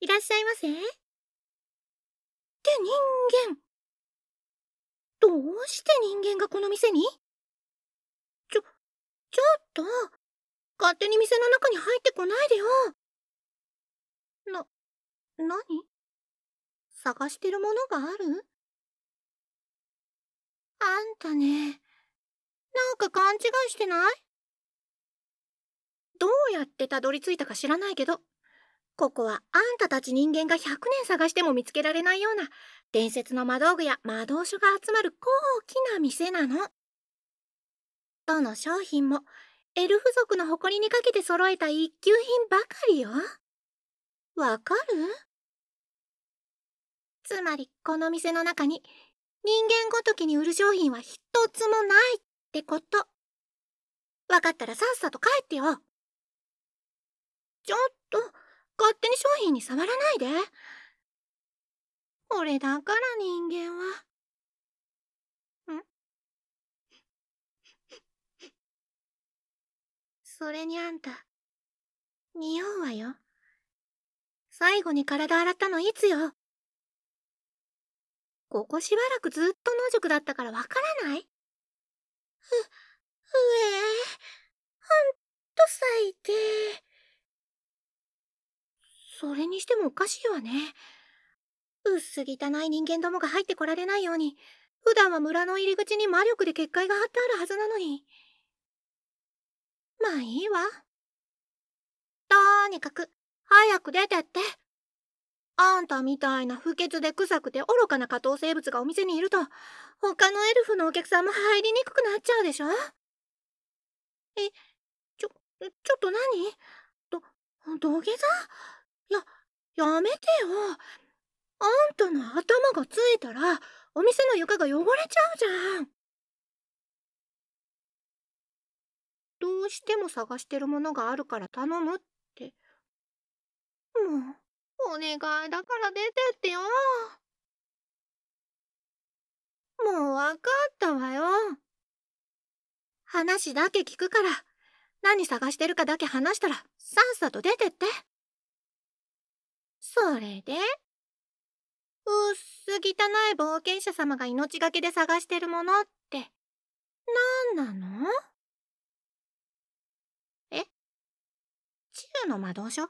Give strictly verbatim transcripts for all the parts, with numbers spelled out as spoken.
いらっしゃいませ。って人間。どうして人間がこの店に？ちょ、ちょっと、勝手に店の中に入ってこないでよ。な、なに？探してるものがある？あんたね、なんか勘違いしてない？どうやってたどり着いたか知らないけど、ここはあんたたち人間がひゃくねん探しても見つけられないような伝説の魔道具や魔導書が集まる高貴な店なの。どの商品もエルフ族の誇りにかけて揃えた一級品ばかりよ。わかる？つまりこの店の中に人間ごときに売る商品は一つもないってこと。わかったらさっさと帰ってよ。ちょっと、勝手に商品に触らないで。これだから人間は。ん？それにあんた、匂うわよ。最後に体洗ったのいつよ？ここしばらくずっと野宿だったからわからない？ふ、ふえほんと最低。それにしてもおかしいわね。薄汚い人間どもが入ってこられないように、普段は村の入り口に魔力で結界が張ってあるはずなのに。まあいいわ。とにかく、早く出てって。あんたみたいな不潔で臭くて愚かな下等生物がお店にいると、他のエルフのお客さんも入りにくくなっちゃうでしょ？え、ちょ、ちょっと何？ど、土下座？や、やめてよ。あんたの頭がついたら、お店の床が汚れちゃうじゃん。どうしても探してるものがあるから頼むって。もう、お願いだから出てってよ。もうわかったわよ。話だけ聞くから、何探してるかだけ話したら、さっさと出てって。それで、うっす汚い冒険者様が命がけで探してるものって、何なの？え？治癒の魔導書？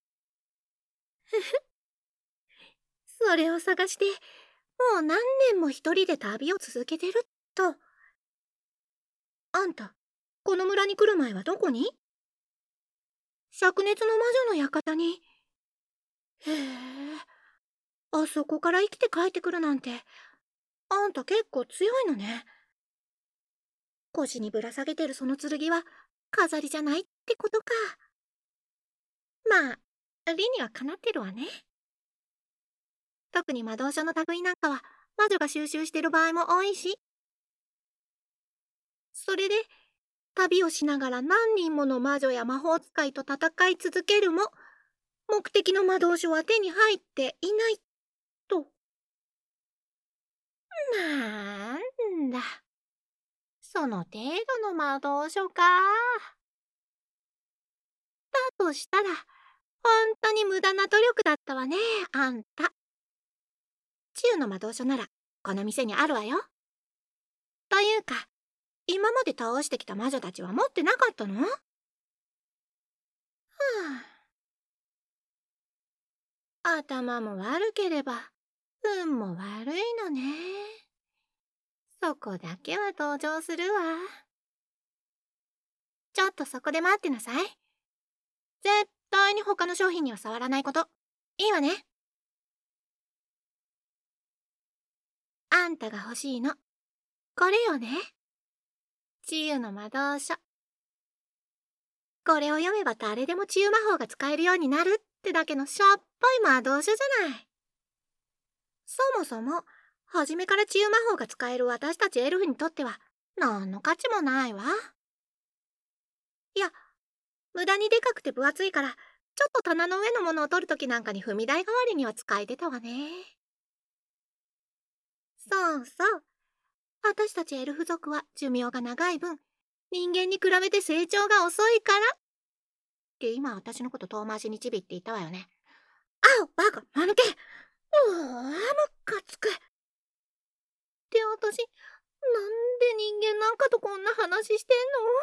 それを探して、もう何年も一人で旅を続けてると。あんた、この村に来る前はどこに？灼熱の魔女の館に。へえ、あそこから生きて帰ってくるなんて、あんた結構強いのね。腰にぶら下げてるその剣は、飾りじゃないってことか。まあ、理にはかなってるわね。特に魔導書の類なんかは、魔女が収集してる場合も多いし。それで、旅をしながら何人もの魔女や魔法使いと戦い続けるも、目的の魔導書は手に入っていないと。なんだ。その程度の魔導書か。だとしたら、本当に無駄な努力だったわね、あんた。治癒の魔導書なら、この店にあるわよ。というか、今まで倒してきた魔女たちは持ってなかったの？はあ、頭も悪ければ、運も悪いのね。そこだけは同情するわ。ちょっとそこで待ってなさい。絶対に他の商品には触らないこと。いいわね。あんたが欲しいの。これよね。治癒の魔導書。これを読めば誰でも治癒魔法が使えるようになるってだけのしょっぱい魔導書じゃない。そもそも、初めから治癒魔法が使える私たちエルフにとっては、何の価値もないわ。いや、無駄にでかくて分厚いから、ちょっと棚の上のものを取るときなんかに踏み台代わりには使えてたわね。そうそう。私たちエルフ族は寿命が長い分、人間に比べて成長が遅いから。って今私のこと遠回しにちびって言ったわよね。 あう、バカ、間抜け。うわぁ、ムカつく。って私、なんで人間なんかとこんな話してん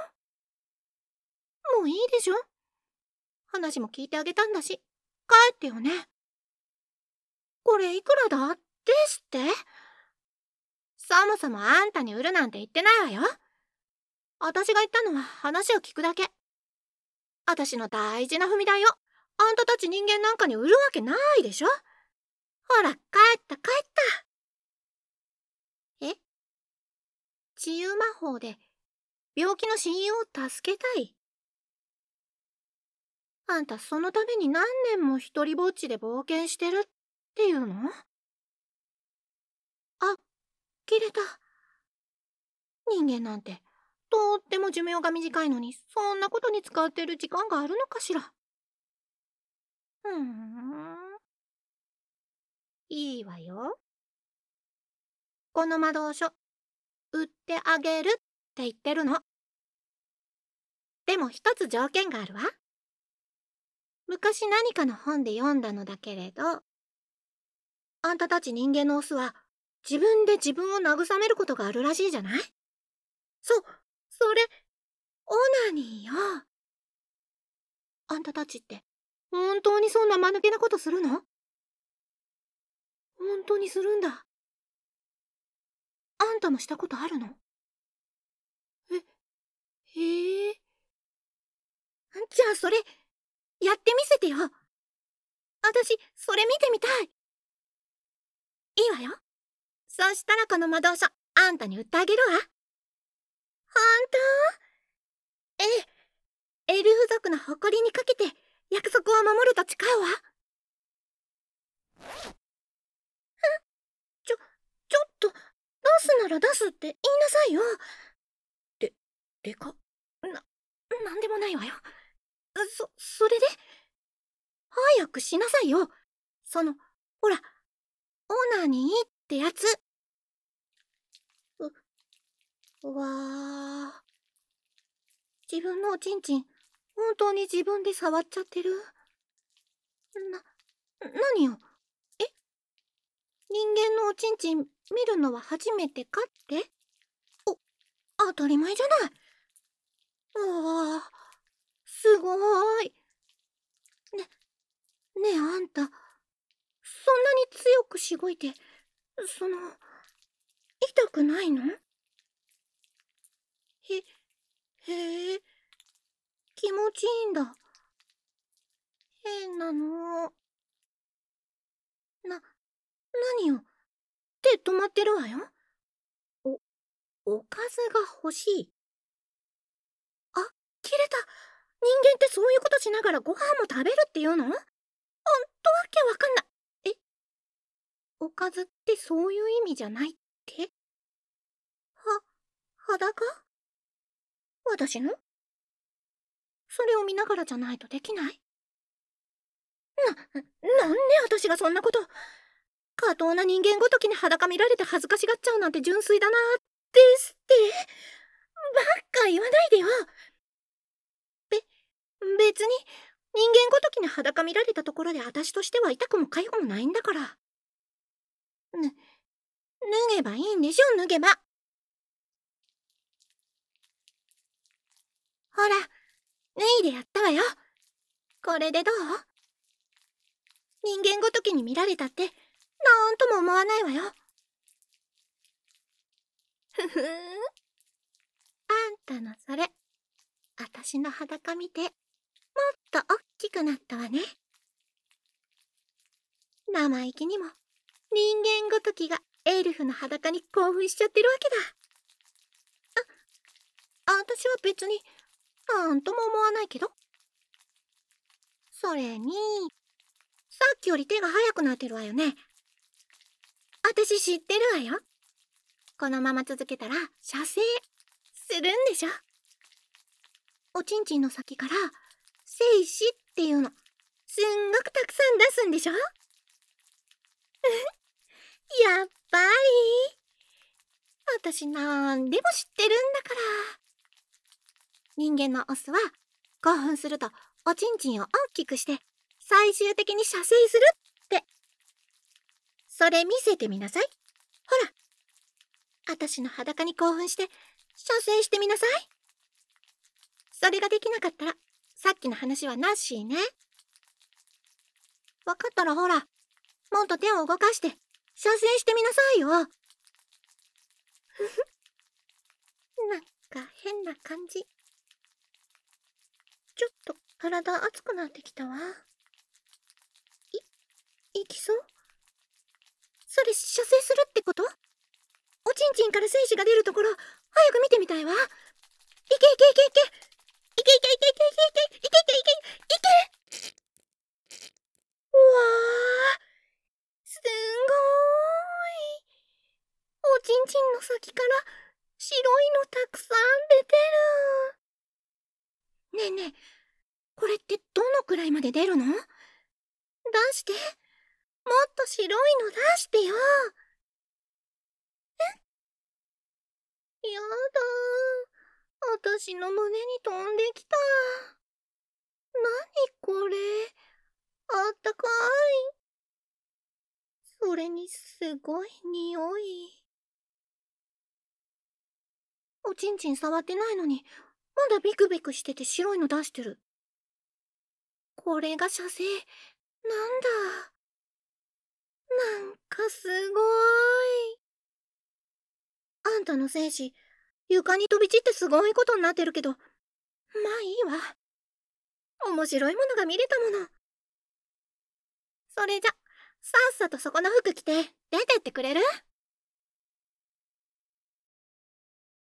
の？もういいでしょ？話も聞いてあげたんだし、帰ってよね。これいくらだですって？そもそもあんたに売るなんて言ってないわよ。私が言ったのは話を聞くだけ。私の大事な踏み台をあんたたち人間なんかに売るわけないでしょ。ほら、帰った帰った。え？治癒魔法で病気の親友を助けたい？あんたそのために何年も一人ぼっちで冒険してるっていうの？あ、切れた。人間なんてとっても寿命が短いのに、そんなことに使ってる時間があるのかしら。ふーん、いいわよ。この魔導書、売ってあげるって言ってるの。でも一つ条件があるわ。昔何かの本で読んだのだけれど、あんたたち人間のオスは自分で自分を慰めることがあるらしいじゃない？そ、それ、オナニーよ。あんたたちって本当にそんな間抜けなことするの？本当にするんだ。あんたもしたことあるの？え、へえ。じゃあそれ、やってみせてよ。私、それ見てみたい。いいわよ。そしたらこの魔導書、あんたに売ってあげるわ。ほんと？ええ、エルフ族の誇りにかけて約束を守ると誓うわ。ちょ、ちょっと、出すなら出すって言いなさいよ。で、でか、な、なんでもないわよ。そ、それで早くしなさいよ。その、ほら、オナニーってやつ。う、うわー。自分のおちんちん、本当に自分で触っちゃってる。な、何よ。え？人間のおちんちん見るのは初めてかって？お、当たり前じゃない。ああ、すごーい。ね、ねえあんた、そんなに強くしごいて、その、痛くないの？へ、へえ、気持ちいいんだ。変なの。な、何よ。手止まってるわよ。お、おかずが欲しい。あ、切れた。人間ってそういうことしながらご飯も食べるっていうの？ほんとわけわかんない。え、おかずってそういう意味じゃないって？は、裸？私の？それを見ながらじゃないとできない？な、なんで私がそんなこと。過当な人間ごときに裸見られて恥ずかしがっちゃうなんて純粋だなですって。ばっか言わないでよ。べ、別に人間ごときに裸見られたところで私としては痛くも痒くもないんだから。ぬ、脱げばいいんでしょ、脱げば。ほら、脱いでやったわよ。これでどう？人間ごときに見られたって、なんとも思わないわよ。ふふん。あんたのそれ、あたしの裸見て、もっとおっきくなったわね。生意気にも、人間ごときがエルフの裸に興奮しちゃってるわけだ。あ、あたしは別に、なんとも思わないけど。それに、さっきより手が速くなってるわよね。あたし知ってるわよ。このまま続けたら射精するんでしょ。おちんちんの先から精子っていうのすんごくたくさん出すんでしょ。やっぱり私なんでも知ってるんだから。人間のオスは興奮するとおちんちんを大きくして最終的に射精するって。それ見せてみなさい。ほら。あたしの裸に興奮して射精してみなさい。それができなかったらさっきの話はなしね。わかったらほら、もっと手を動かして射精してみなさいよ。ふふ。なんか変な感じ。ちょっと体熱くなってきたわ。い、いきそう？それ射精するってこと？おちんちんから精子が出るところ、早く見てみたいわ。いけいけいけいけいけいけいけいけいけいけいけいけいけいけいけ。うわー、すんごーい。おちんちんの先から白いのたくさん出てる。ねえねえ、これってどのくらいまで出るの？出して。もっと白いの出してよ。え？やだー。あたしの胸に飛んできた。なにこれ。あったかい。それにすごい匂い。おちんちん触ってないのに、まだビクビクしてて白いの出してる。これが射精なんだ。なんかすごい。あんたの精子、床に飛び散ってすごいことになってるけど、まあいいわ。面白いものが見れたもの。それじゃ、さっさとそこの服着て出てってくれる？